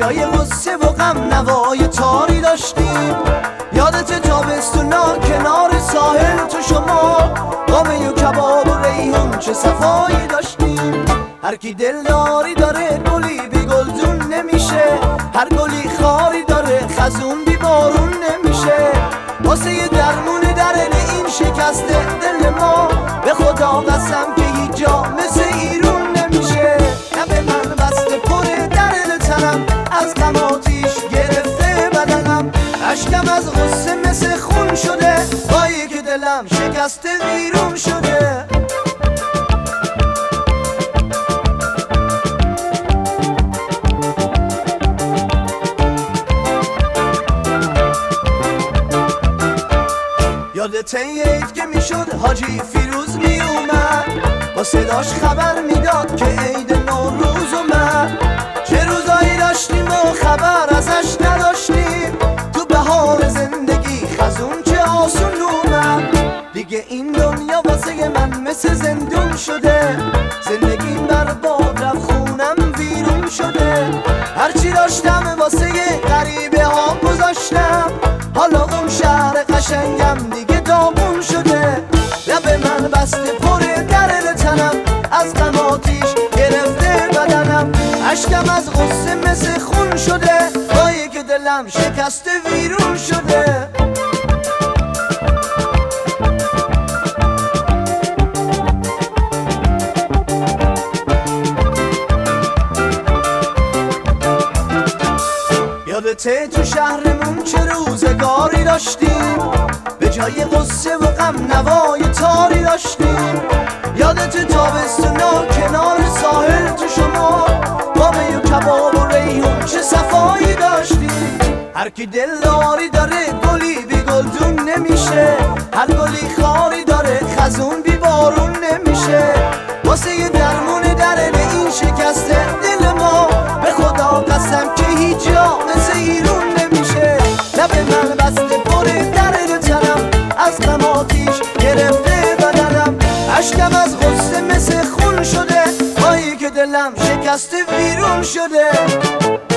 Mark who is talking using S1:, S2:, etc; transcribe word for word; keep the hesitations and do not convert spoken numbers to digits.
S1: جای غصه و غم نوای تاری داشتیم. یادت تابستونا کنار ساحل تو شما قامه و کباب و ریحون چه صفایی داشتیم. هر کی دلداری داره گلی بی گلدون نمیشه، هر گلی خاری داره خزون بی بارون نمیشه. واسه یه درمون درن این شکسته دل ما به خدا قسم که هیچ جا مثل ایرون نمیشه. لب من بسته پر درن تنم، از غم آتیش گرفته بدنم، اشکم از غصه مثل خون شده، وای که دلم شکسته ویرون شده. یادت عید که میشد حاجی فیروز میومد، با صداش خبر میداد که عید نوروز اومد. چه روزایی داشتیم و خبر ازش نداشتیم، تو بهار زندگی خزون چه آسون اومد. دیگه این دنیا واسه من مثل زندون شده، زندگیم برباد رفت خونم ویرون شده. هرچی داشتم واسه غریبه ها گذاشتم، حالا اون شهر قشنگم دیگه داغون شده. لب من بسته پر درن تنم، از غم آتیش گرفته بدنم، اشکم از غصه مثل خون شده، وای که دلم شکسته ویرون شده. یادته تو شهرمون چه روزگاری داشتیم، به جای غصه و غم نوای تاری داشتیم. یادت تابستونا کنار ساحل تو شما قامه و کباب و ریحون چه صفایی داشتیم. هر کی دلداری داره گلی بی گلدون نمیشه، هر گلی خاری داره خزون بی بارون نمیشه. واسه یه درمون درن این شکسته دل ما به خدا قسم که هیچ جا مثل ایرون نمیشه. لب من بسته پر درن تنم، از غم آتیش گرفته بدنم، اشکم از غصه مثل خون شده، وای که دلم شکسته ویرون شده.